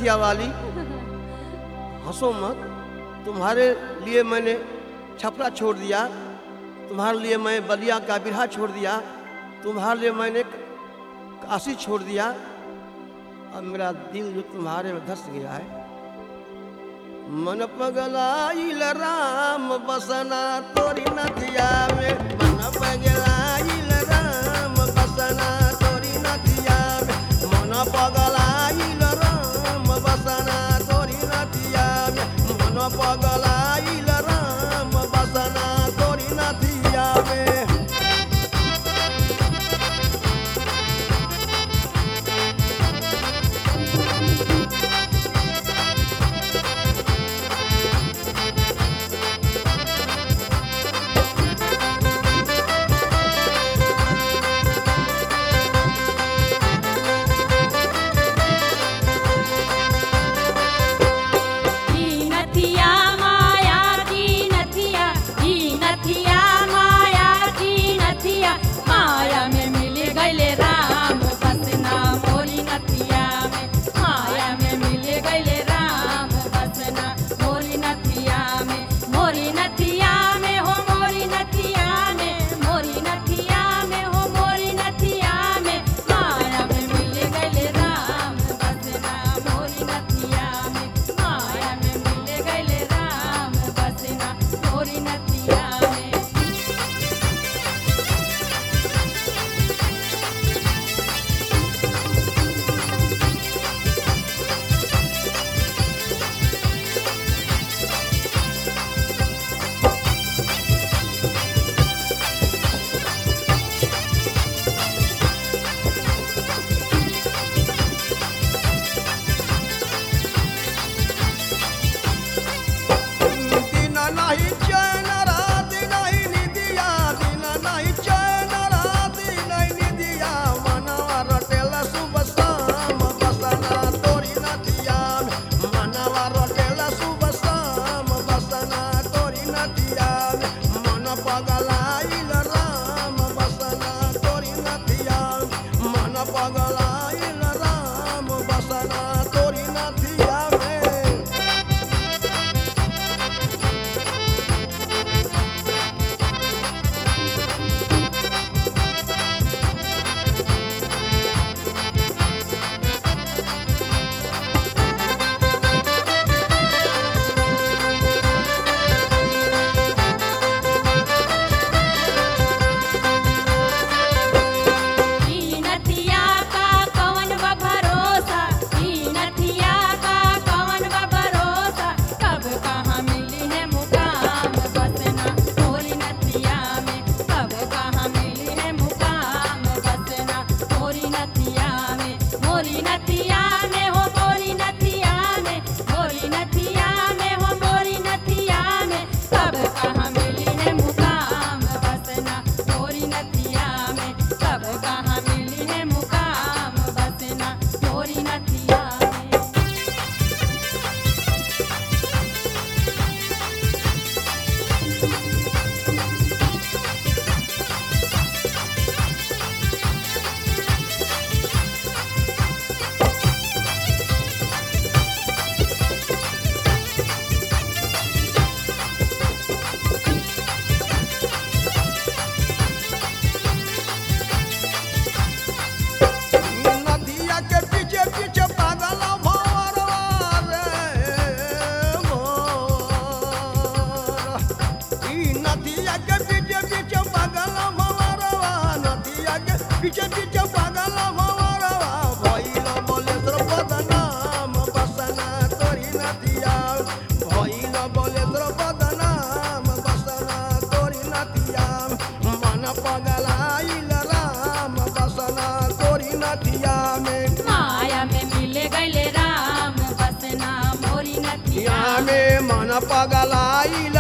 नथिया वाली, हंसो मत। तुम्हारे लिए मैंने छपरा छोड़ दिया, तुम्हारे लिए मैं बलिया का बिरहा छोड़ दिया, तुम्हारे लिए मैंने काशी छोड़ दिया। अब मेरा दिल जो तुम्हारे में धस गया है। मन पगलाइल राम बसना तोरी नथिया में, मन पगलाइल राम बसना तोरी नथिया में, मन पगलाइल राम बसना तोरी नथिया में, मन पगलाइल राम बसना तोरी नथिया में। पीछे पीछे पागल भवरवा भइल बोलेश्वर बदनाम बसना तोरी नदिया भइल बोलेश्वर बदनाम बसना तोरी नदिया मन पगलाइल राम बसना तोरी नदिया में माया में मिले गइले राम बसना मोरी नदिया में मन पगलाइल